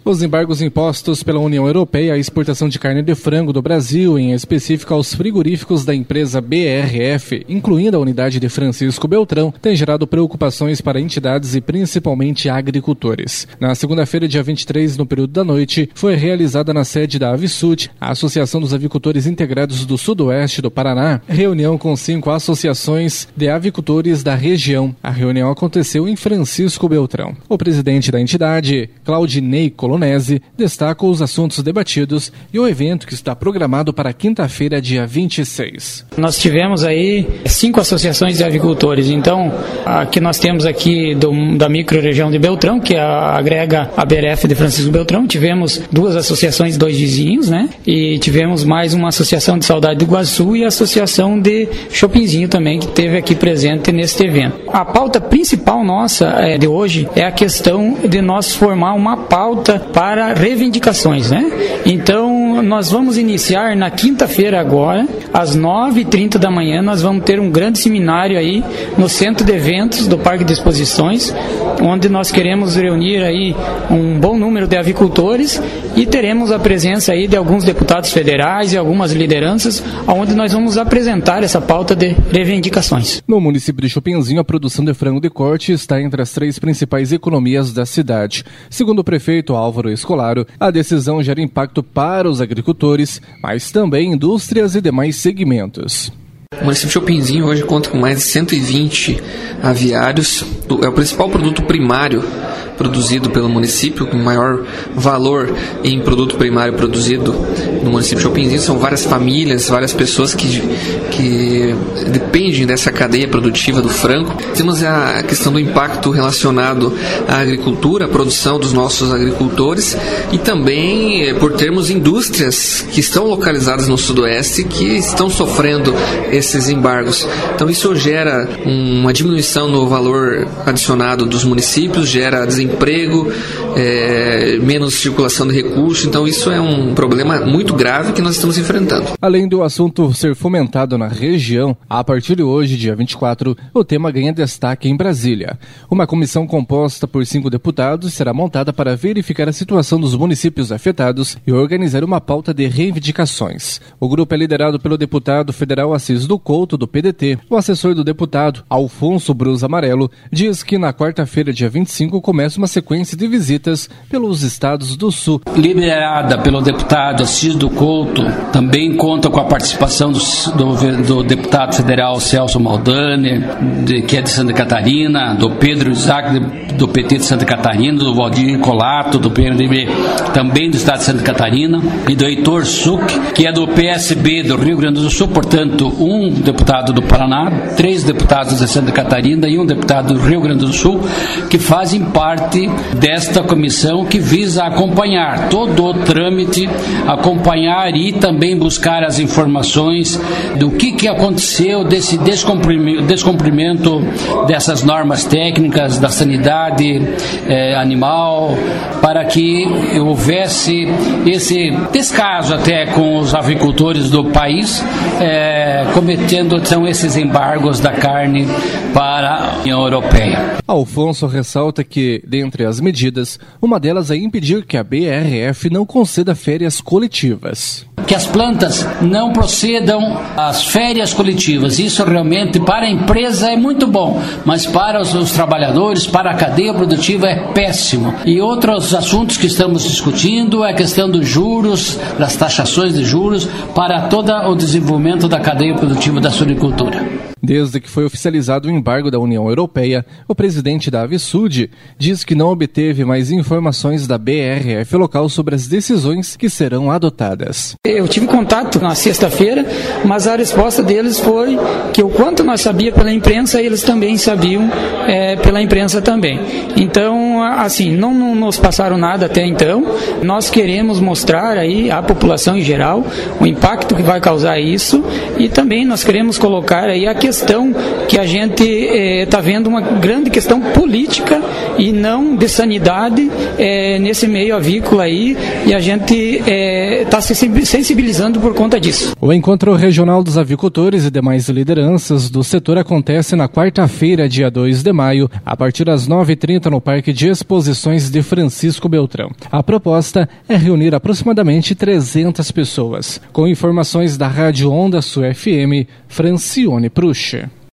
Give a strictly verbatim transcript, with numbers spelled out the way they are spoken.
Os embargos impostos pela União Europeia à exportação de carne de frango do Brasil, em específico aos frigoríficos da empresa B R F, incluindo a unidade de Francisco Beltrão, têm gerado preocupações para entidades e principalmente agricultores. Na segunda-feira, dia vinte e três, no período da noite, foi realizada na sede da Avisud, a Associação dos Avicultores Integrados do Sudoeste do Paraná, reunião com cinco associações de avicultores da região. A reunião aconteceu em Francisco Beltrão. O presidente da entidade, Claudinei Colonese, destaca os assuntos debatidos e o evento que está programado para quinta-feira, dia vinte e seis. Nós tivemos aí cinco associações de avicultores. Então, aqui nós temos aqui do, da micro-região de Beltrão, que agrega a B R F de Francisco Beltrão. Tivemos duas associações, dois vizinhos, né? E tivemos mais uma associação de Saudade do Iguaçu e a associação de Chopinzinho também, que esteve aqui presente neste evento. A pauta principal nossa é, de hoje é a questão de nós formar uma pauta para reivindicações, né? Então, nós vamos iniciar na quinta-feira agora, às nove e trinta da manhã, nós vamos ter um grande seminário aí no Centro de Eventos do Parque de Exposições, onde nós queremos reunir aí um bom número de avicultores e teremos a presença aí de alguns deputados federais e algumas lideranças, onde nós vamos apresentar essa pauta de reivindicações. No município de Chopinzinho, a produção de frango de corte está entre as três principais economias da cidade. Segundo o prefeito Álvaro Escolaro, a decisão gera impacto para os agricultores, mas também indústrias e demais segmentos. O município de Chopinzinho hoje conta com mais de cento e vinte aviários. É o principal produto primário produzido pelo município, com maior valor em produto primário produzido no município de Chopinzinho. São várias famílias, várias pessoas que, que dependem dessa cadeia produtiva do frango. Temos a questão do impacto relacionado à agricultura, à produção dos nossos agricultores e também por termos indústrias que estão localizadas no sudoeste que estão sofrendo esses embargos. Então isso gera uma diminuição no valor adicionado dos municípios, gera desemprego, é, menos circulação de recursos, então isso é um problema muito grave que nós estamos enfrentando. Além do assunto ser fomentado na região, a partir de hoje, dia vinte e quatro, o tema ganha destaque em Brasília. Uma comissão composta por cinco deputados será montada para verificar a situação dos municípios afetados e organizar uma pauta de reivindicações. O grupo é liderado pelo deputado federal Assis do Couto, do P D T. O assessor do deputado, Alfonso Brus Amarelo, diz que na quarta-feira, dia vinte e cinco, começa uma sequência de visitas pelos estados do Sul. Liderada pelo deputado Assis do Couto, também conta com a participação do, do, do deputado federal Celso Maldani, de, que é de Santa Catarina, do Pedro Isaac, de, do P T de Santa Catarina, do Valdir Colato, do P M D B, também do estado de Santa Catarina, e do Heitor Suc, que é do P S B do Rio Grande do Sul, portanto, um deputado do Paraná, três deputados de Santa Catarina e um deputado do Rio Grande do Sul, que fazem parte desta comissão que visa acompanhar todo o trâmite, acompanhar e também buscar as informações do que, que aconteceu desse descumprimento, descumprimento dessas normas técnicas da sanidade eh, animal, para que houvesse esse descaso até com os avicultores do país, eh, cometendo então esses embargos da carne para a União Europeia. Alfonso ressalta que, dentre as medidas, uma delas é impedir que a B R F não conceda férias coletivas. Que as plantas não procedam às férias coletivas. Isso realmente para a empresa é muito bom, mas para os, os trabalhadores, para a cadeia produtiva é péssimo. E outros assuntos que estamos discutindo é a questão dos juros, das taxações de juros para todo o desenvolvimento da cadeia produtiva da suinicultura. Desde que foi oficializado o embargo da União Europeia, o presidente da Avisud diz que não obteve mais informações da B R F local sobre as decisões que serão adotadas. Eu tive contato na sexta-feira, mas a resposta deles foi que o quanto nós sabíamos pela imprensa, eles também sabiam é, pela imprensa também. Então, assim, não, não nos passaram nada até então. Nós queremos mostrar aí à população em geral o impacto que vai causar isso e também nós queremos colocar aí a questão questão que a gente está eh, vendo uma grande questão política e não de sanidade eh, nesse meio avícola aí, e a gente está eh, se sensibilizando por conta disso. O encontro regional dos avicultores e demais lideranças do setor acontece na quarta-feira, dia dois de maio, a partir das nove e trinta no Parque de Exposições de Francisco Beltrão. A proposta é reunir aproximadamente trezentas pessoas. Com informações da Rádio Onda Sul F M, Francione Prucha.